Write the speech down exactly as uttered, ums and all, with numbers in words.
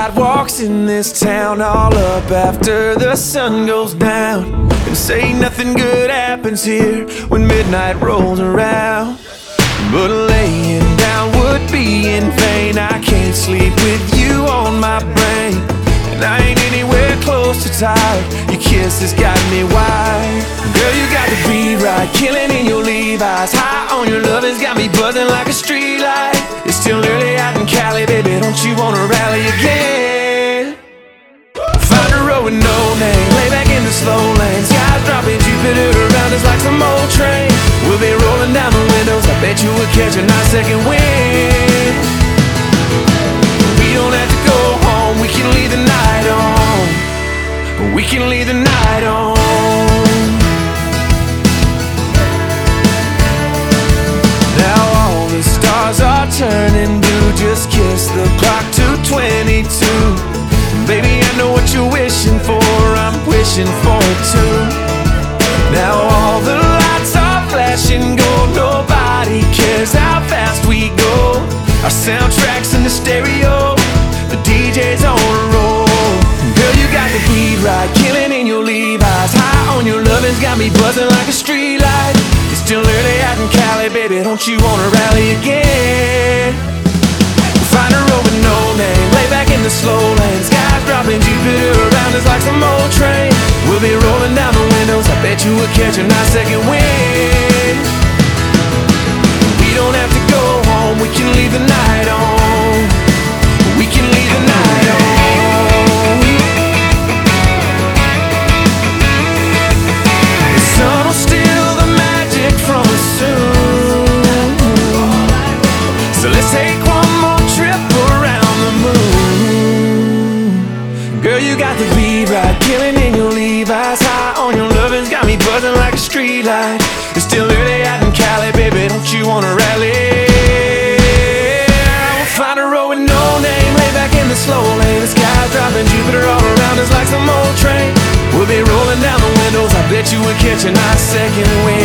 sidewalks in this town, all up after the sun goes down, and say nothing good happens here when midnight rolls around. But laying down would be in vain. I can't sleep with you on my brain, and I ain't anywhere close to tired. Your kiss has got me wired. Girl, you got the beat right, killing in your Levi's. High on your love has got me buzzing like a street light. It's still early out in Cali, baby, don't you wanna rally again? Find a road with no name, lay back in the slow lane. Skies dropping, Jupiter around us like some old train. We'll be rolling down the windows, I bet you we'll catch a nice second wind. We don't have to go home, we can leave the night on. We can leave the night on. Now all the stars are turning blue. Just kiss the clock to twenty-two. Baby, I know what you're wishing for, I'm wishing for it too. Now all the lights are flashing gold. Nobody cares how fast we go. Our soundtrack's in the stereo, the D J's on a roll. Girl, you got the beat right, killing in your Levi's. High on your lovin's got me buzzing like a street light. It's still early out in Cali, baby, don't you wanna rally again? Find a road with no name, lay back in the slow lane. Skies dropping, Jupiter around us like some old train. We'll be rolling down the windows, I bet you we'll catch a nice second wind. We don't have to go home, we can leave the night on. We can leave the night on. The sun will steal the magic from us soon, so let's take one more trip around the moon. Girl, you got the beat right, killing in your Levi's. High on your lovin's got me buzzing like a street light. It's still early out in Cali, baby, don't you wanna rally? We'll find a road with no name, lay back in the slow lane. The sky's dropping, Jupiter all around us like some old train. We'll be rolling down the windows, I bet you we'll catch a nice second wind.